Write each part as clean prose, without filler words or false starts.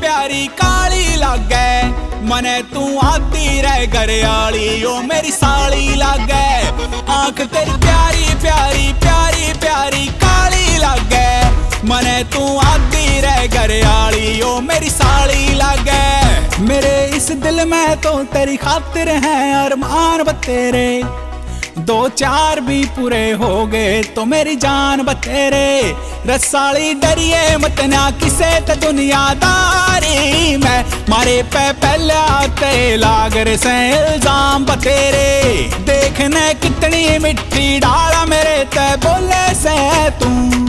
प्यारी काली लागे, मने तू आती रह घर आली ओ मेरी साली लागे। आंख तेरी प्यारी प्यारी प्यारी प्यारी काली लागे, मने तू आती रह घर आली ओ मेरी साली लागे। मेरे इस दिल में तो तेरी खातिर है अरमान बतेरे, दो चार भी पूरे हो गए तो मेरी जान बतेरे। रसाली डरिए मत ना किसे ते दुनियादारी, मैं मारे पे पहले आते लागर से इल्जाम बतेरे। देखने कितनी मिट्टी डाला मेरे ते बोले से तू,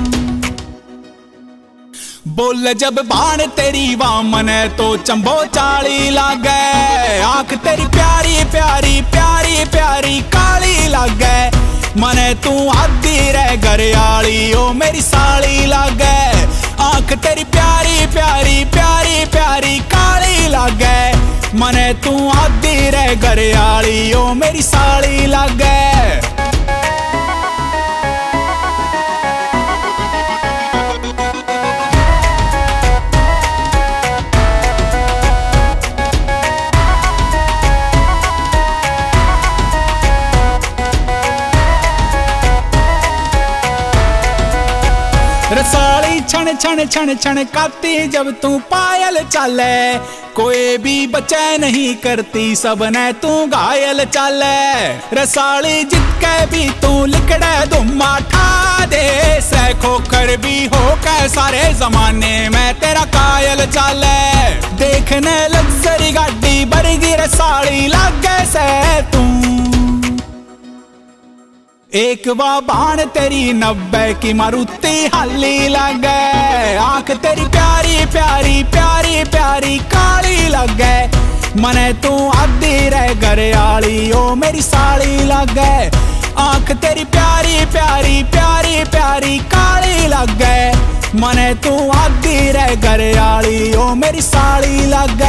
बोल जब बाण तेरी वामन तो चंबो चाली लागे। आंख तेरी प्यारी प्यारी प्यारी प्यारी काली लागे, मने तू आधी रह घर आली ओ मेरी साली लागे। आंख तेरी प्यारी प्यारी प्यारी प्यारी काली लागे, मने तू आधी रह घर आली ओ मेरी साली लागे। रसाली छण छण छण छण काती जब तू पायल चाले, कोई भी बचे नहीं करती सबने तू घायल चाले। रसाली जितके भी तू लिकड़े दुम्मा ठा दे, से खोकर भी हो के सारे जमाने में तेरा कायल चाले। देखने लग्जरी गाड़ी बरगी रसाली लागे से तू, एक बाण तेरी 90 की मारुति हाली लागे। आंख तेरी प्यारी प्यारी प्यारी प्यारी काली लागे, मने तू आधी रह घर आली ओ मेरी साली लागे। आंख तेरी प्यारी प्यारी प्यारी प्यारी काली लागे, मने तू आधी रह घर आली ओ मेरी साली लागे।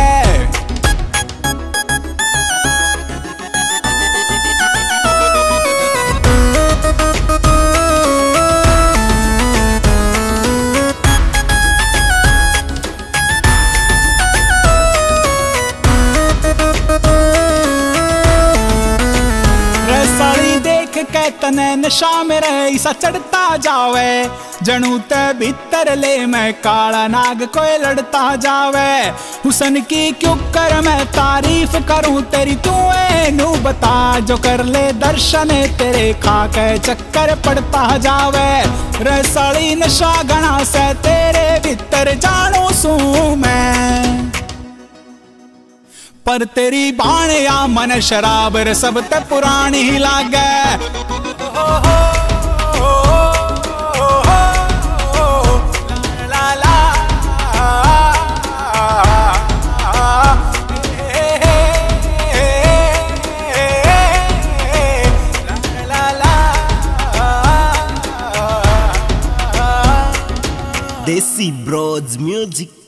के तने नशा मेरे ऐसा चढ़ता जावे, जणू ते भीतर ले मैं काला नाग कोई लड़ता जावे। हुसन की क्यों कर मैं तारीफ करूं तेरी, तू नू बता जो कर ले दर्शन तेरे खा के चक्कर पड़ता जावे। रसाली नशा घना से तेरे भीतर जानू सू मैं, पर तेरी बाण या मन शराब सब ते पुरानी ही लागे। Desi Bros Music।